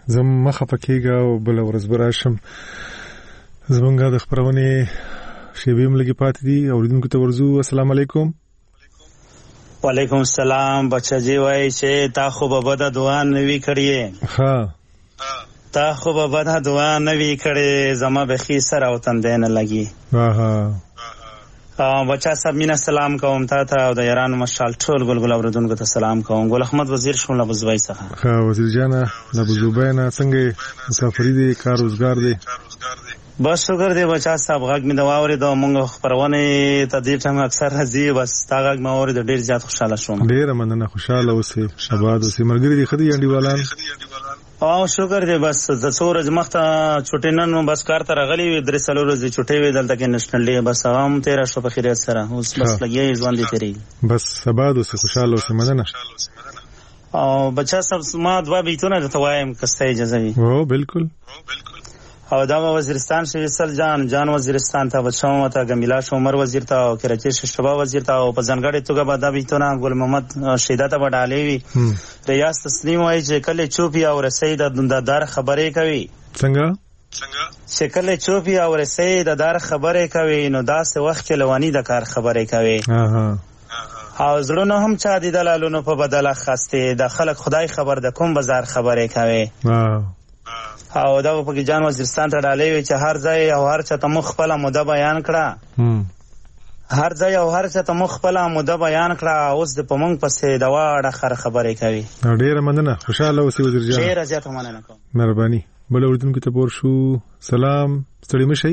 زم مخه پکېږه او بل ورځ براشم زمونږ د خبرونه شیبیم لګي پاتې دي اوریدونکو ته ورزو. السلام علیکم. وعلیکم السلام. بچا جی وای چې تا خو به بد دعا نوي کړی. ها تا خو به بد دعا نوي کړی زما به خي سره او تندین لګي. ها بچا صاحب مینا سلام کوم تا ته او د یارانو مشال ټول ګلګل اوریدونکو ته سلام کوم. ګل احمد وزیر شمله بزوی څخه. ها وزیر جان د بزوبینا څنګه مسافری دي کار روزګار دي؟ بس شکر دی بچا صاحب. غږ می د واوري د مونږ خبرونه تدریب ټیم اکثر راځي بس تا غږ ما اوري د ډیر زیات خوشاله شوم. ډیر مننه. خوشاله اوسې آباد اوسې مرګري دي خدي انډیوالان. او شکر دی بس د څورج مخته چټي نن بس کار ته راغلی وي درې څلور ورځې چټي وي دلته کې نېشنل ډے بس هم 13 شو په خیریت سره اوس بس لګي ژوند دي تیری بس آباد اوسې خوشاله اوسې مننه. او بچا صاحب ما دوا بیتونه ته وایم کسته اجازه وي. او بالکل. او دا وزیرستان شریسل جان وزیرستان ته بچاو ته ګمیلا شومر وزیر ته او کراچي شبا وزیر ته او په ځنګړې توګه به دا بیتونه ګل محمد شیدا ته وډالې وي. ریاض تسلیم وایي چې کله چوپی او رسید د دندار خبرې کوي. څنګه چې کله چوپی او رسید د دار خبرې کوي نو داسې وخت کې لوانی د کار خبرې کوي. او زړونو هم چا دي دلالونو په بدله خسته د خلک خدای خبر د کوم بازار خبرې کوي. او دا په کې جان وزیرستان ته ډالې وي چې هر ځای او هر چا ته مخ خپل مده بیان کړه. هر ځای او هر چا ته مخ خپل مده بیان کړه اوس د پمنګ پسې دا واړه خر خبرې کوي. ډیره مننه. خوشاله اوسې وزیر جان. ډیره زیاته مننه کوم. مهرباني. بل اوریدونکو ته پور شو. سلام ستړي مشي.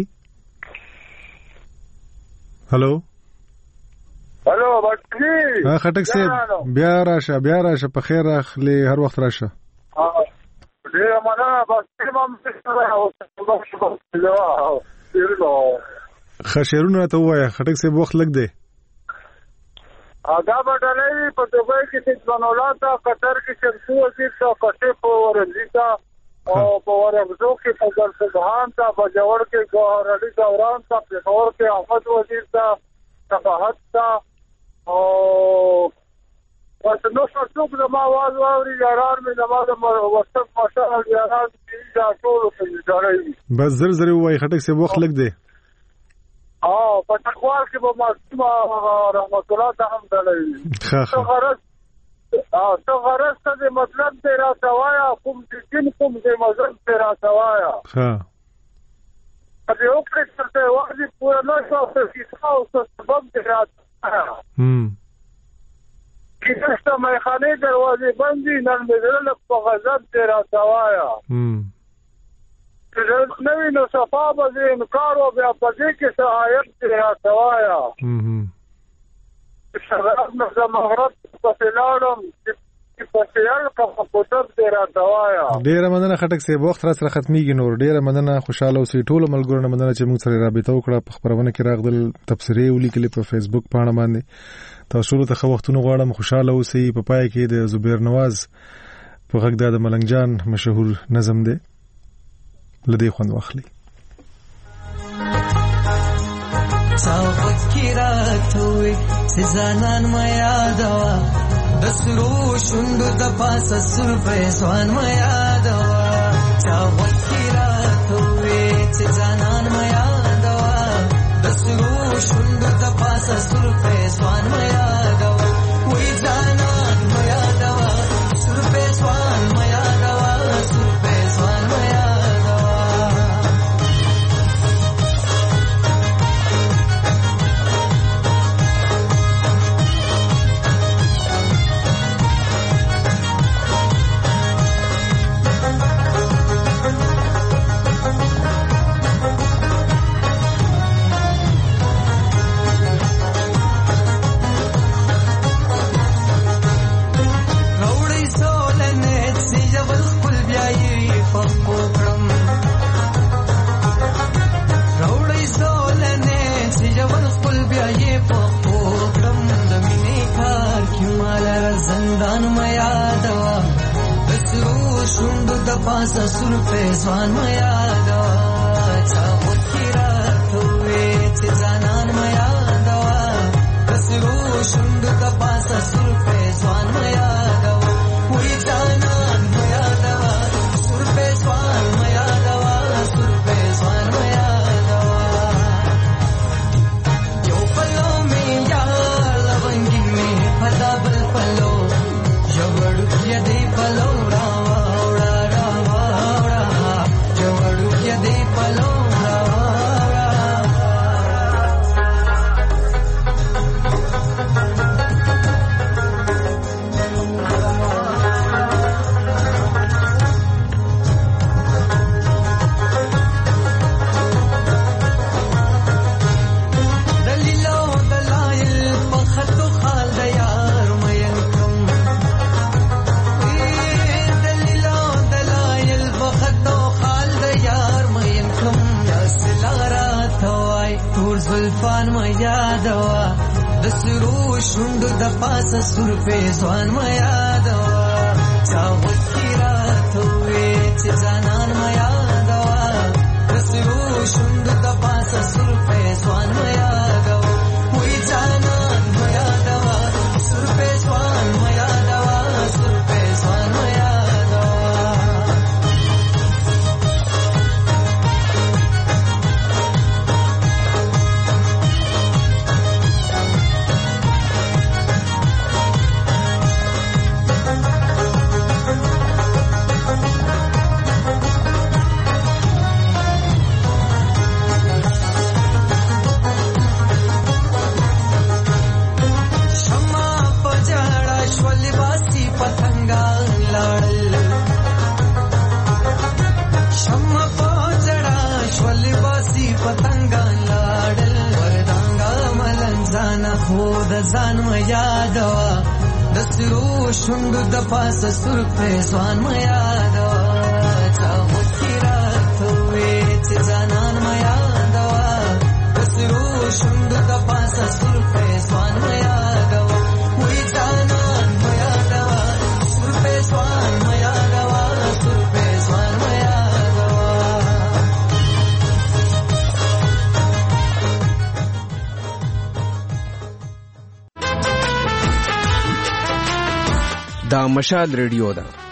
هالو بچی خټک صاحب بیا راشه په خیر راخلی هر وخت راشه. ډیره مننه. بس خشیرونه ته وایا خټک صاحب وخت لګ دی. دا بدلې په دوبۍ کې چې بنولاته قطر کې شمسو وزیر ته کټه په ورنځي ته او په ورغزو کې په ګرسدهان ته بجوړ کې ګوهر علي دوران ته پېښور کې احمد وزیر ته صفحت ته او بس نو څوک د ما आवाज واوري یاران مې د ما د وسط ماشاءالله یاران دې دا ټول په ځړې. بس زر وای خټک صاحب وخت لګ دی. په تقوال کې به معصومه رحمت الله ته هم دلې. څه غرض ته مطلب دې را سوایا کوم دین کوم دې مذهب دې را سوایا. دې اوکړه چې واجب پورا نه شو چې څه سبب دې را سوایا. کیسه مې خانه دروازې بندي نن مې زړه په غضب دې را سوایا. نوی نو صفا به انکار او بیا پدې کې سہایت دې را سوایا. شغرات نو زمغرب په فلالم چې په سیال کا خطب دې را سوایا. ډیره مننه خټک صاحب وخت را سره ختميږي نور. ډیره مننه. خوشاله اوسئ ټول ملګرو. مننه چې موږ سره رابطه وکړه. په خبرونه کې راغدل تبصرې ولیکلې په فیسبوک پاڼه باندې. تاسو ته خو وختونه غواړم. خوشاله اوسئ. په پای کې د زبیر نواز په غږ د ملنګ جان مشهور نظم دی لدی خوند واخلي. فکراتوي سزانان ما یادوا د سرو شوندو د پاسه سر په ځوان ما یادوا. فکراتوي سزانان ما یادوا د سرو شوندو د پاسه سر په ځوان ما یادوا. وې ځانان ما یادوا سر په ځوان ما یادوا سر په ځوان ما پاسه سر په ځوان ما یادوا. چا وکړه چې ځانان ما یادوا د سرو شوندو د پاسه سر په ځوان ما یادوا. وې ځانان ما یادوا سر په زلفان ما یادوا د سرو شوندو د پاسه سر په ځوان ما یادوا چا وکړه ته چې ځانان ما یادوا د سرو شوندو د پاسه سر په ځوان ما یادوا وې ځانان ما یادوا سر په ځوان ما یادوا سر په ځوان ما یادوا ځان ما یادوا د سرو شوندو د پاسه سر په ځوان ما یادوا چا وکړه ته چې ځانان ما یادوا د سرو شوندو د پاسه سر په ځوان ما یادوا وې ځانان ما یادوا سر په ځوان ما یادوا سر په ځوان ما دا مشال ریډیو ده